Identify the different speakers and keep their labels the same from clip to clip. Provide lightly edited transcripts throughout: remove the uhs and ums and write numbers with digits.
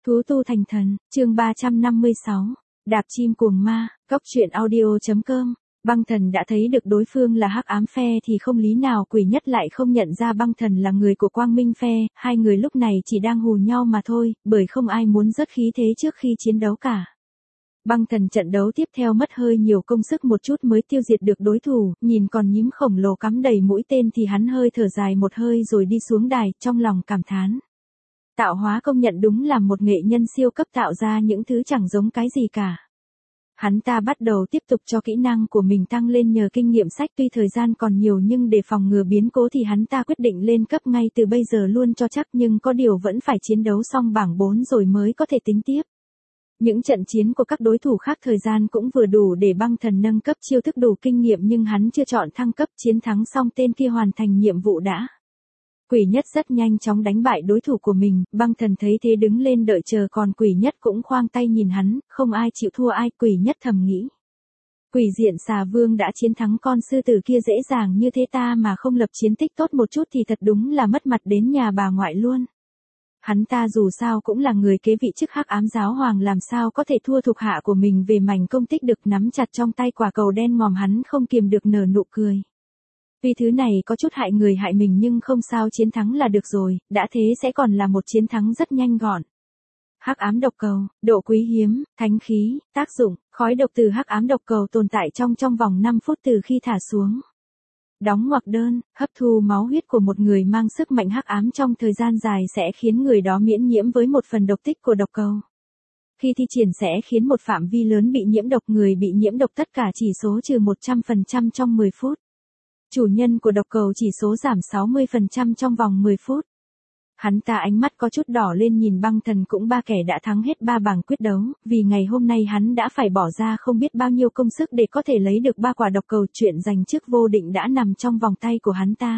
Speaker 1: Thú tu thành thần, chương 356, đạp chim cuồng ma, góc truyện audio.com. Băng thần đã thấy được đối phương là hắc ám phe thì không lý nào Quỷ Nhất lại không nhận ra băng thần là người của quang minh phe, hai người lúc này chỉ đang hù nhau mà thôi, bởi không ai muốn rớt khí thế trước khi chiến đấu cả. Băng thần trận đấu tiếp theo mất hơi nhiều công sức một chút mới tiêu diệt được đối thủ, nhìn con nhím khổng lồ cắm đầy mũi tên thì hắn hơi thở dài một hơi rồi đi xuống đài, trong lòng cảm thán. Tạo hóa công nhận đúng là một nghệ nhân siêu cấp tạo ra những thứ chẳng giống cái gì cả. Hắn ta bắt đầu tiếp tục cho kỹ năng của mình tăng lên nhờ kinh nghiệm sách, tuy thời gian còn nhiều nhưng để phòng ngừa biến cố thì hắn ta quyết định lên cấp ngay từ bây giờ luôn cho chắc, nhưng có điều vẫn phải chiến đấu xong bảng 4 rồi mới có thể tính tiếp. Những trận chiến của các đối thủ khác thời gian cũng vừa đủ để băng thần nâng cấp chiêu thức đủ kinh nghiệm, nhưng hắn chưa chọn thăng cấp. Chiến thắng xong tên kia hoàn thành nhiệm vụ đã. Quỷ Nhất rất nhanh chóng đánh bại đối thủ của mình, băng thần thấy thế đứng lên đợi chờ, còn Quỷ Nhất cũng khoang tay nhìn hắn, không ai chịu thua ai. Quỷ Nhất thầm nghĩ. Quỷ diện xà vương đã chiến thắng con sư tử kia dễ dàng như thế, ta mà không lập chiến tích tốt một chút thì thật đúng là mất mặt đến nhà bà ngoại luôn. Hắn ta dù sao cũng là người kế vị chức hắc ám giáo hoàng, làm sao có thể thua thuộc hạ của mình về mảnh công tích được. Nắm chặt trong tay quả cầu đen ngòm, hắn không kiềm được nở nụ cười. Vì thứ này có chút hại người hại mình nhưng không sao, chiến thắng là được rồi, đã thế sẽ còn là một chiến thắng rất nhanh gọn. Hắc ám độc cầu, độ quý hiếm, thánh khí, tác dụng, khói độc từ hắc ám độc cầu tồn tại trong vòng 5 phút từ khi thả xuống. Đóng ngoặc đơn, hấp thu máu huyết của một người mang sức mạnh hắc ám trong thời gian dài sẽ khiến người đó miễn nhiễm với một phần độc tích của độc cầu. Khi thi triển sẽ khiến một phạm vi lớn bị nhiễm độc, người bị nhiễm độc tất cả chỉ số trừ 100% trong 10 phút. Chủ nhân của độc cầu chỉ số giảm 60% trong vòng 10 phút. Hắn ta ánh mắt có chút đỏ lên nhìn băng thần, cũng ba kẻ đã thắng hết 3 bảng quyết đấu, vì ngày hôm nay hắn đã phải bỏ ra không biết bao nhiêu công sức để có thể lấy được 3 quả độc cầu. Chuyện giành chức vô định đã nằm trong vòng tay của hắn ta.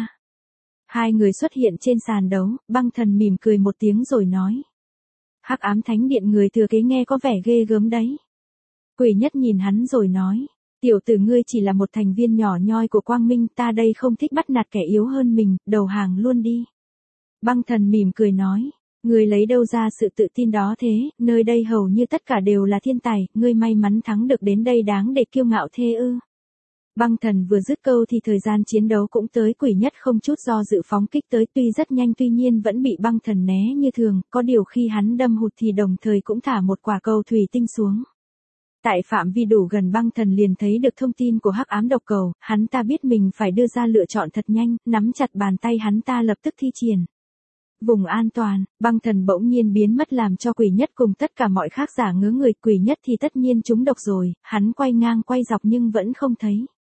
Speaker 1: Hai người xuất hiện trên sàn đấu, băng thần mỉm cười một tiếng rồi nói. Hắc ám thánh điện người thừa kế nghe có vẻ ghê gớm đấy. Quỷ Nhất nhìn hắn rồi nói. Tiểu tử ngươi chỉ là một thành viên nhỏ nhoi của quang minh, ta đây không thích bắt nạt kẻ yếu hơn mình, đầu hàng luôn đi. Băng thần mỉm cười nói, ngươi lấy đâu ra sự tự tin đó thế, nơi đây hầu như tất cả đều là thiên tài, ngươi may mắn thắng được đến đây đáng để kiêu ngạo thế ư. Băng thần vừa dứt câu thì thời gian chiến đấu cũng tới. Quỷ Nhất không chút do dự phóng kích tới, tuy rất nhanh tuy nhiên vẫn bị băng thần né như thường, có điều khi hắn đâm hụt thì đồng thời cũng thả một quả cầu thủy tinh xuống. Tại phạm vi đủ gần, băng thần liền thấy được thông tin của hắc ám độc cầu, hắn ta biết mình phải đưa ra lựa chọn thật nhanh, nắm chặt bàn tay hắn ta lập tức thi triển. Vùng an toàn, băng thần bỗng nhiên biến mất làm cho Quỷ Nhất cùng tất cả mọi khác giả ngớ người. Quỷ Nhất thì tất nhiên trúng độc rồi, hắn quay ngang quay dọc nhưng vẫn không thấy.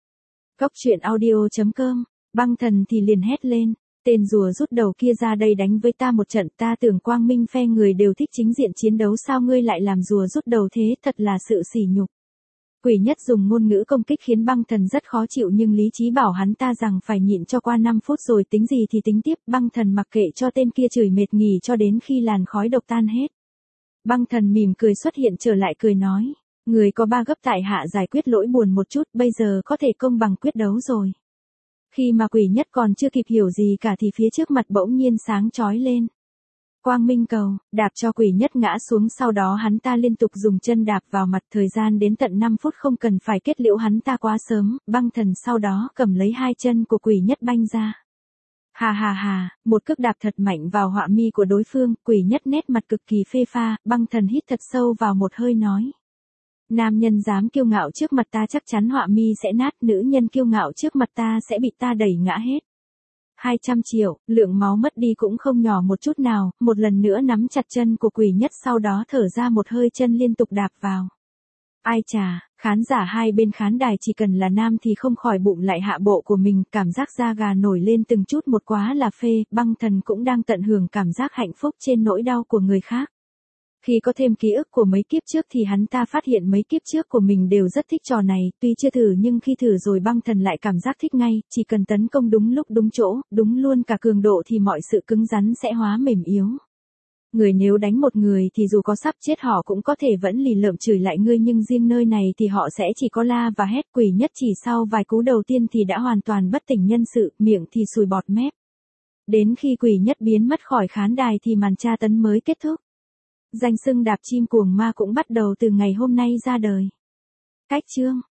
Speaker 1: Góc truyện audio.com, băng thần thì liền hét lên. Tên rùa rút đầu kia ra đây đánh với ta một trận, ta tưởng quang minh phe người đều thích chính diện chiến đấu, sao ngươi lại làm rùa rút đầu thế, thật là sự sỉ nhục. Quỷ Nhất dùng ngôn ngữ công kích khiến băng thần rất khó chịu, nhưng lý trí bảo hắn ta rằng phải nhịn cho qua 5 phút rồi tính gì thì tính tiếp. Băng thần mặc kệ cho tên kia chửi mệt nghỉ cho đến khi làn khói độc tan hết. Băng thần mỉm cười xuất hiện trở lại, cười nói, người có 3 gấp tại hạ giải quyết lỗi buồn một chút, bây giờ có thể công bằng quyết đấu rồi. Khi mà Quỷ Nhất còn chưa kịp hiểu gì cả thì phía trước mặt bỗng nhiên sáng chói lên. Quang minh cầu, đạp cho Quỷ Nhất ngã xuống, sau đó hắn ta liên tục dùng chân đạp vào mặt, thời gian đến tận 5 phút, không cần phải kết liễu hắn ta quá sớm. Băng thần sau đó cầm lấy 2 chân của Quỷ Nhất banh ra. Hà hà hà, một cước đạp thật mạnh vào họa mi của đối phương. Quỷ Nhất nét mặt cực kỳ phê pha, băng thần hít thật sâu vào một hơi nói. Nam nhân dám kiêu ngạo trước mặt ta chắc chắn họa mi sẽ nát, nữ nhân kiêu ngạo trước mặt ta sẽ bị ta đẩy ngã hết. 200 triệu, lượng máu mất đi cũng không nhỏ một chút nào, một lần nữa nắm chặt chân của Quỷ Nhất, sau đó thở ra một hơi, chân liên tục đạp vào. Ai chà, khán giả hai bên khán đài chỉ cần là nam thì không khỏi bụng lại hạ bộ của mình, cảm giác da gà nổi lên từng chút một, quá là phê. Băng thần cũng đang tận hưởng cảm giác hạnh phúc trên nỗi đau của người khác. Khi có thêm ký ức của mấy kiếp trước thì hắn ta phát hiện mấy kiếp trước của mình đều rất thích trò này, tuy chưa thử nhưng khi thử rồi băng thần lại cảm giác thích ngay, chỉ cần tấn công đúng lúc đúng chỗ, đúng luôn cả cường độ thì mọi sự cứng rắn sẽ hóa mềm yếu. Người nếu đánh một người thì dù có sắp chết họ cũng có thể vẫn lì lợm chửi lại ngươi, nhưng riêng nơi này thì họ sẽ chỉ có la và hét. Quỷ Nhất chỉ sau vài cú đầu tiên thì đã hoàn toàn bất tỉnh nhân sự, miệng thì sùi bọt mép. Đến khi Quỷ Nhất biến mất khỏi khán đài thì màn tra tấn mới kết thúc. Danh xưng đạp chim cuồng ma cũng bắt đầu từ ngày hôm nay ra đời. Cách chương